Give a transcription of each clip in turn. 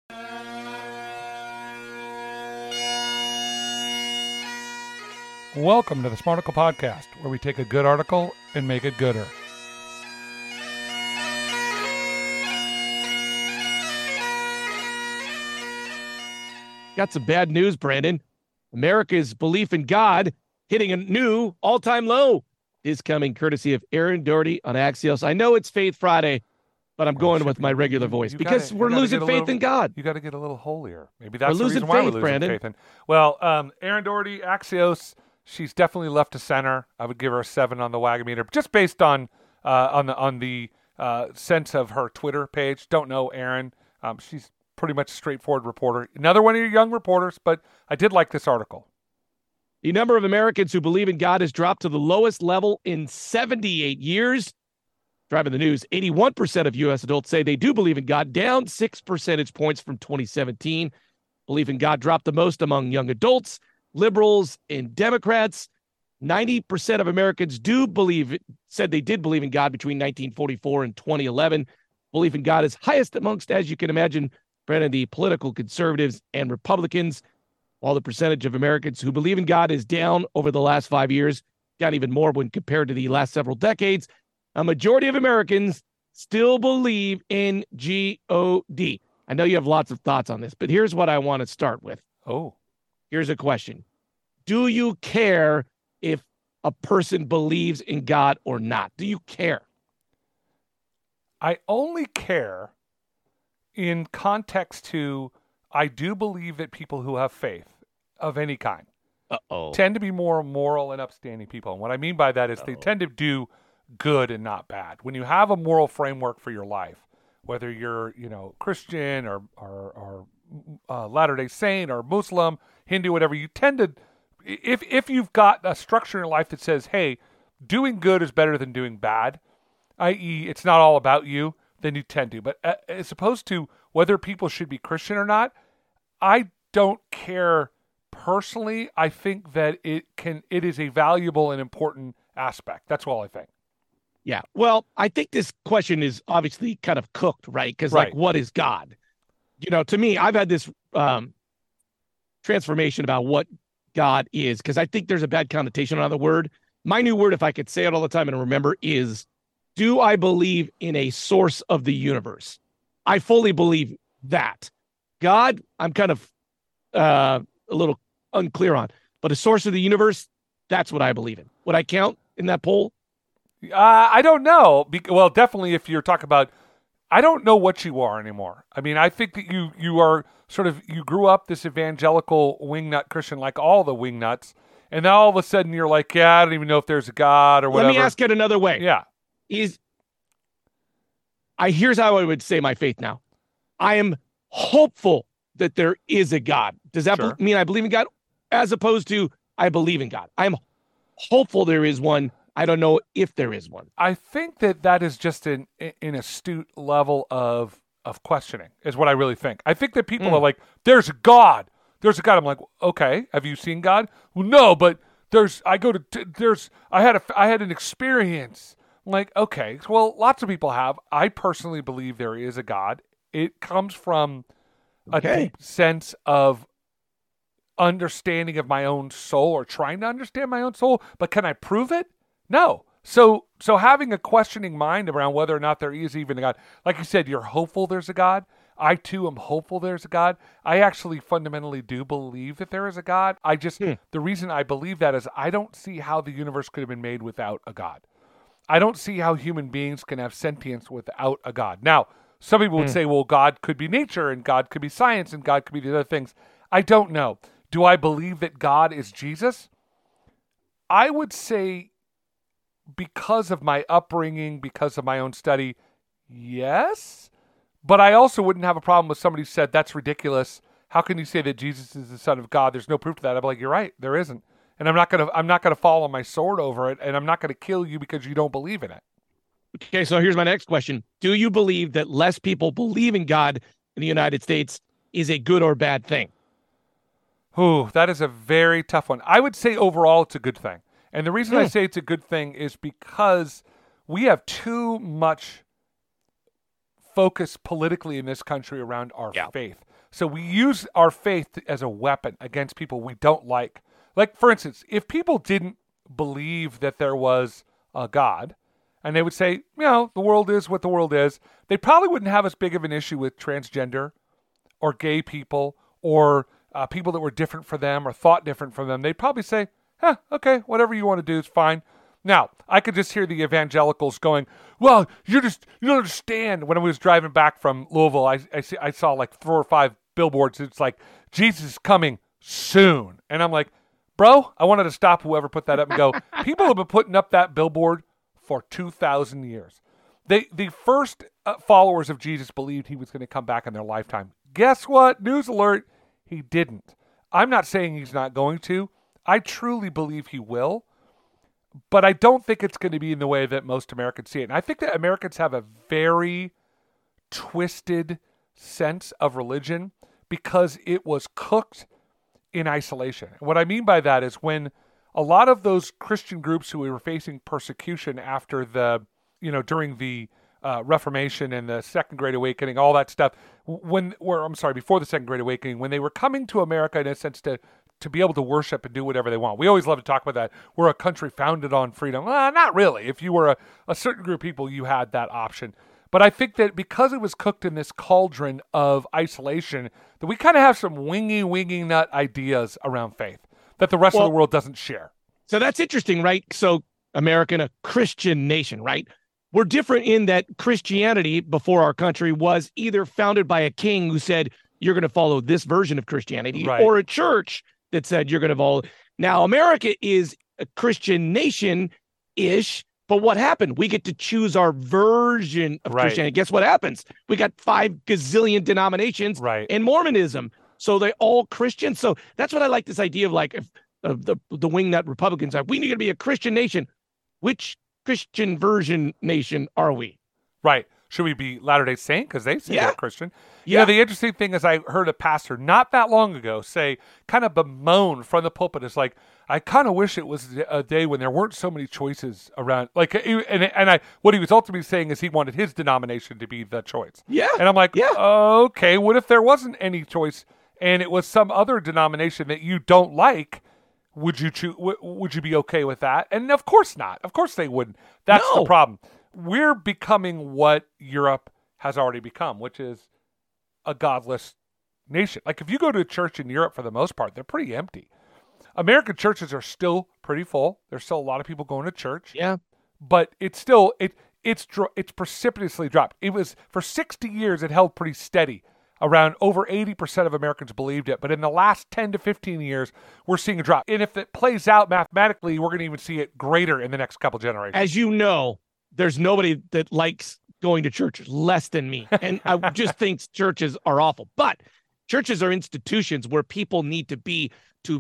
Welcome to the Smarticle Podcast, where we take a good article and make it gooder. Got some bad news, Brandon. America's belief in God hitting a new all-time low is coming courtesy of Aaron Doherty on Axios. I know it's Faith Friday, but I'm going with my regular voice because we're losing faith in God. You got to get a little holier. Maybe that's the reason why we're losing Brandon. faith in. Well, Aaron Doherty, Axios, she's definitely left to center. I would give her a 7 on the wagon meter, just based on the sense of her Twitter page. Don't know Aaron. She's pretty much a straightforward reporter. Another one of your young reporters, but I did like this article. The number of Americans who believe in God has dropped to the lowest level in 78 years. Driving the news, 81% of U.S. adults say they do believe in God, down 6 percentage points from 2017. Belief in God dropped the most among young adults, liberals, and Democrats. 90% of Americans said they did believe in God between 1944 and 2011. Belief in God is highest amongst, as you can imagine, Brandon, the political conservatives and Republicans, while the percentage of Americans who believe in God is down over the last 5 years, down even more when compared to the last several decades. A majority of Americans still believe in G-O-D. I know you have lots of thoughts on this, but here's what I want to start with. Here's a question. Do you care if a person believes in God or not? Do you care? I only care in context to I do believe that people who have faith of any kind tend to be more moral and upstanding people. And what I mean by that is they tend to do good and not bad. When you have a moral framework for your life, whether you're, Christian or Latter-day Saint or Muslim, Hindu, whatever, you tend to, if you've got a structure in your life that says, hey, doing good is better than doing bad, i.e. it's not all about you, then you tend to. But as opposed to whether people should be Christian or not, I don't care personally. I think that it is a valuable and important aspect. That's all I think. Yeah. Well, I think this question is obviously kind of cooked, right? Because what is God? To me, I've had this transformation about what God is, because I think there's a bad connotation on the word. My new word, if I could say it all the time and remember, is, do I believe in a source of the universe? I fully believe that. God, I'm kind of a little unclear on, but a source of the universe, that's what I believe in. Would I count in that poll? I don't know. Well, definitely if you're talking about, I don't know what you are anymore. I mean, I think that you are you grew up this evangelical wingnut Christian, like all the wingnuts, and now all of a sudden you're like, yeah, I don't even know if there's a God or whatever. Let me ask it another way. Yeah. Here's how I would say my faith now. I am hopeful that there is a God. Does that mean I believe in God? As opposed to I believe in God. I'm hopeful there is one. I don't know if there is one. I think that is just an astute level of questioning is what I really think. I think that people are like, there's a God. There's a God. I'm like, okay, have you seen God? Well, no, but I had an experience. I'm like, okay, well, lots of people have. I personally believe there is a God. It comes from a deep sense of understanding of my own soul, or trying to understand my own soul. But can I prove it? No. So having a questioning mind around whether or not there is even a God, like you said, you're hopeful there's a God. I too am hopeful there's a God. I actually fundamentally do believe that there is a God. I just, the reason I believe that is I don't see how the universe could have been made without a God. I don't see how human beings can have sentience without a God. Now, some people would say, well, God could be nature, and God could be science, and God could be the other things. I don't know. Do I believe that God is Jesus? I would say, because of my upbringing, because of my own study, yes. But I also wouldn't have a problem with somebody who said, that's ridiculous. How can you say that Jesus is the Son of God? There's no proof to that. I'm like, you're right, there isn't. And I'm not gonna fall on my sword over it, and I'm not gonna kill you because you don't believe in it. Okay, so here's my next question. Do you believe that less people believe in God in the United States is a good or bad thing? Ooh, that is a very tough one. I would say overall it's a good thing. And the reason I say it's a good thing is because we have too much focus politically in this country around our Yeah. faith. So we use our faith as a weapon against people we don't like. Like, for instance, if people didn't believe that there was a God, and they would say, the world is what the world is, they probably wouldn't have as big of an issue with transgender or gay people or people that were different for them or thought different from them. They'd probably say, okay, whatever you want to do is fine. Now, I could just hear the evangelicals going, well, you don't understand. When I was driving back from Louisville, I saw like 4 or 5 billboards. It's like, Jesus is coming soon. And I'm like, bro, I wanted to stop whoever put that up and go, people have been putting up that billboard for 2,000 years. The first followers of Jesus believed he was going to come back in their lifetime. Guess what? News alert, he didn't. I'm not saying he's not going to. I truly believe he will. But I don't think it's going to be in the way that most Americans see it. And I think that Americans have a very twisted sense of religion because it was cooked in isolation. And what I mean by that is when a lot of those Christian groups who were facing persecution after during the Reformation and the Second Great Awakening, all that stuff, before the Second Great Awakening, when they were coming to America in a sense to be able to worship and do whatever they want. We always love to talk about that. We're a country founded on freedom. Well, not really. If you were a certain group of people, you had that option. But I think that because it was cooked in this cauldron of isolation, that we kind of have some wingy nut ideas around faith that the rest of the world doesn't share. So that's interesting, right? So American, a Christian nation, right? We're different in that Christianity before our country was either founded by a king who said, you're going to follow this version of Christianity, right, or a church that said you're going to follow. Now, America is a Christian nation-ish, but what happened? We get to choose our version of Christianity. Guess what happens? We got 5 gazillion denominations in Mormonism. So they're all Christian. So that's what I like, this idea of like if the wingnut Republicans are, we need to be a Christian nation. Which Christian version nation are we? Right. Should we be Latter-day Saint? Because they say they're Christian. Yeah. The interesting thing is I heard a pastor not that long ago say, kind of bemoan from the pulpit, is like, I kind of wish it was a day when there weren't so many choices around. Like, what he was ultimately saying is he wanted his denomination to be the choice. Yeah. And I'm like, okay, what if there wasn't any choice and it was some other denomination that you don't like? Would you be okay with that? And of course not. Of course they wouldn't. That's the problem. We're becoming what Europe has already become, which is a godless nation. Like if you go to a church in Europe, for the most part, they're pretty empty. American churches are still pretty full. There's still a lot of people going to church. Yeah. But it's still, it's precipitously dropped. It was, for 60 years, it held pretty steady. Around over 80% of Americans believed it. But in the last 10 to 15 years, we're seeing a drop. And if it plays out mathematically, we're going to even see it greater in the next couple generations. As you know, there's nobody that likes going to churches less than me. And I just think churches are awful. But churches are institutions where people need to be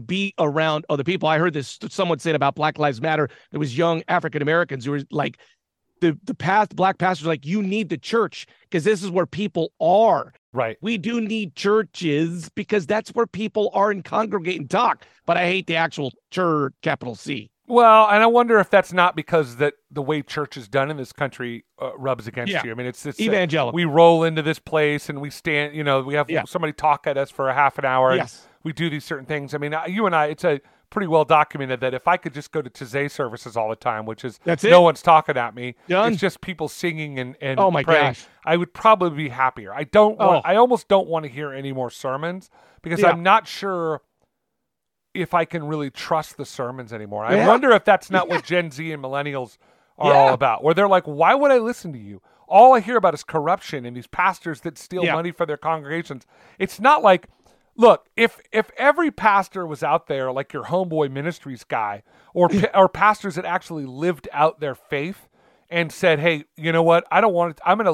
around other people. I heard this, someone said about Black Lives Matter. There was young African Americans who were like, the black pastors like, you need the church because this is where people are. Right. We do need churches because that's where people are and congregate and talk. But I hate the actual church, capital C. Well, and I wonder if that's not because that the way church is done in this country rubs against you. I mean, it's evangelical. We roll into this place and we stand, we have somebody talk at us for a half an hour. Yes. And we do these certain things. I mean, you and I, it's a pretty well documented that if I could just go to Taizé services all the time, which is no one's talking at me, Done. it's just people singing and oh my praying, gosh, I would probably be happier. I almost don't want to hear any more sermons because I'm not sure if I can really trust the sermons anymore. I wonder if that's not what Gen Z and millennials are all about, where they're like, why would I listen to you? All I hear about is corruption and these pastors that steal money for their congregations. It's not like, look, if every pastor was out there like your Homeboy Ministries guy or pastors that actually lived out their faith and said, hey, you know what? I don't want it. I'm going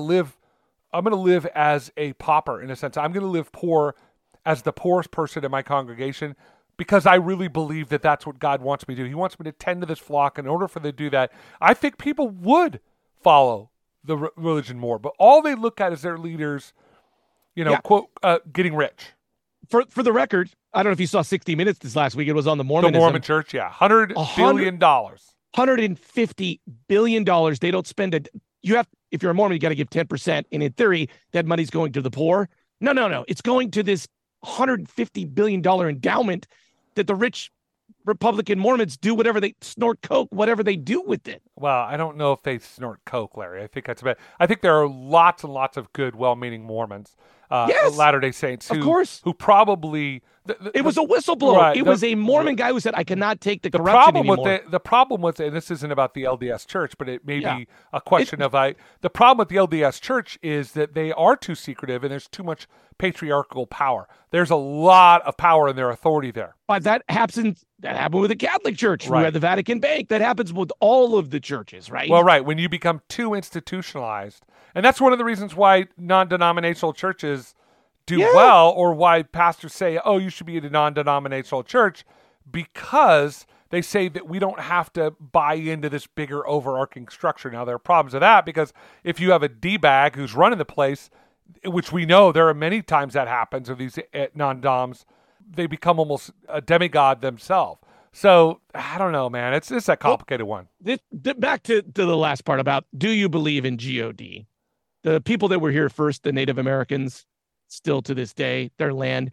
to live as a pauper in a sense. I'm going to live poor as the poorest person in my congregation because I really believe that that's what God wants me to do. He wants me to tend to this flock. In order for them to do that, I think people would follow the religion more. But all they look at is their leaders, quote, getting rich. For the record, I don't know if you saw 60 Minutes this last week. It was on the Mormonism. The Mormon Church, $100 billion. $150 billion. They don't spend it. if you're a Mormon, you got to give 10%. And in theory, that money's going to the poor. No. It's going to this $150 billion endowment that the rich Republican Mormons do whatever they snort coke, whatever they do with it. Well, I don't know if they snort coke, Larry. I think that's about. I think there are lots and lots of good, well-meaning Mormons, Yes, Latter-day Saints, of course. who probably It was a whistleblower. Right, it was a Mormon guy who said, "I cannot take the corruption problem anymore." with the problem with it, and this isn't about the LDS Church, but it may be a question of the problem with the LDS Church is that they are too secretive and there's too much patriarchal power. There's a lot of power in their authority there. But that happened with the Catholic Church. Right. We had the Vatican Bank. That happens with all of the churches, right? Well, right. When you become too institutionalized, and that's one of the reasons why non-denominational churches do well, or why pastors say, oh, you should be in a non-denominational church, because they say that we don't have to buy into this bigger overarching structure. Now, there are problems with that, because if you have a D-bag who's running the place, which we know there are many times that happens of these non-doms, they become almost a demigod themselves. So, I don't know, man. It's a complicated one. Back to the last part about, do you believe in God? The people that were here first, the Native Americans, still to this day, their land,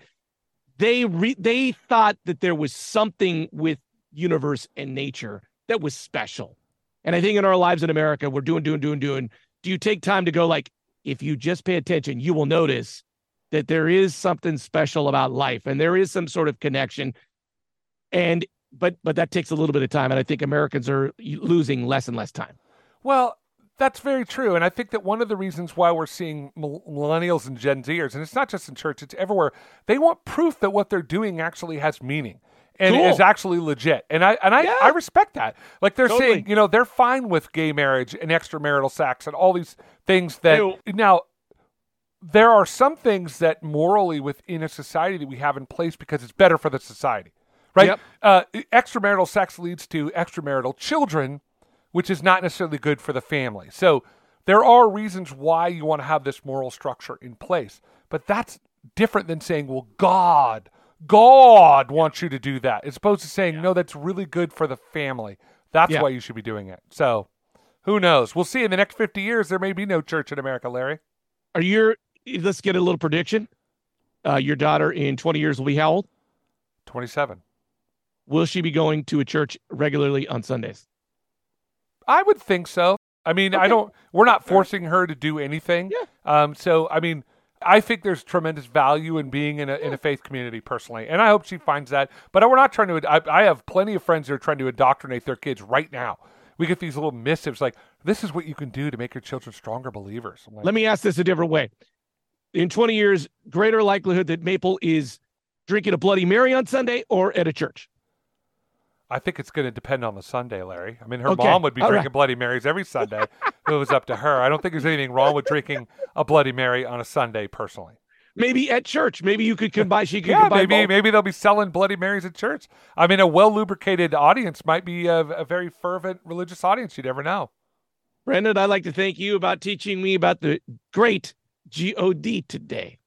they thought that there was something with universe and nature that was special. And I think in our lives in America, we're doing. Do you take time to go, like, if you just pay attention, you will notice that there is something special about life and there is some sort of connection. And but that takes a little bit of time. And I think Americans are losing less and less time. Well, that's very true. And I think that one of the reasons why we're seeing millennials and Gen Zers, and it's not just in church, it's everywhere, they want proof that what they're doing actually has meaning and is actually legit. And I respect that. Like they're saying, they're fine with gay marriage and extramarital sex and all these things that now there are some things that morally within a society that we have in place because it's better for the society, right? Yep. Extramarital sex leads to extramarital children, which is not necessarily good for the family. So there are reasons why you want to have this moral structure in place. But that's different than saying, well, God wants you to do that. As opposed to saying, no, that's really good for the family. That's why you should be doing it. So who knows? We'll see. In the next 50 years, there may be no church in America, Larry. Let's get a little prediction. Your daughter in 20 years will be how old? 27. Will she be going to a church regularly on Sundays? I would think so. I mean, we're not forcing her to do anything. Yeah. So, I mean, I think there's tremendous value in being in a faith community personally. And I hope she finds that. But we're not trying to, I have plenty of friends that are trying to indoctrinate their kids right now. We get these little missives like, this is what you can do to make your children stronger believers. Like, let me ask this a different way. In 20 years, greater likelihood that Maple is drinking a Bloody Mary on Sunday or at a church? I think it's going to depend on the Sunday, Larry. I mean, her mom would be drinking Bloody Marys every Sunday if it was up to her. I don't think there's anything wrong with drinking a Bloody Mary on a Sunday, personally. Maybe at church. Maybe you could combine. She could combine both. Maybe they'll be selling Bloody Marys at church. I mean, a well-lubricated audience might be a very fervent religious audience. You never know. Brendan, I'd like to thank you about teaching me about the great God today.